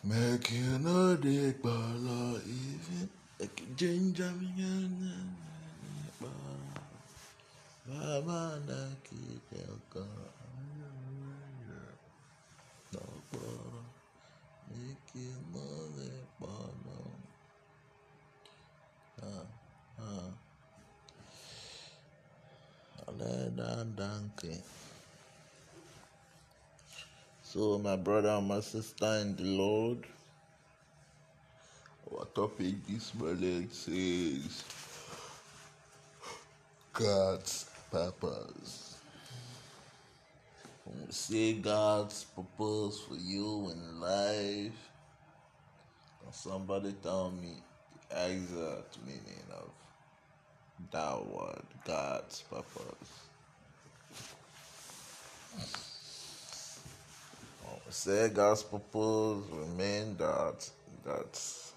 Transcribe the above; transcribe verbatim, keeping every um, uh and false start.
Make you know the ball even like ginger me Mama Naki Delka Make you know the ball Ah ah Aleda Donkey. So my brother and my sister in the Lord, our topic this morning says God's purpose. When we say God's purpose for you in life, can somebody tell me the exact meaning of that word, God's purpose? When we say God's purpose, we mean that that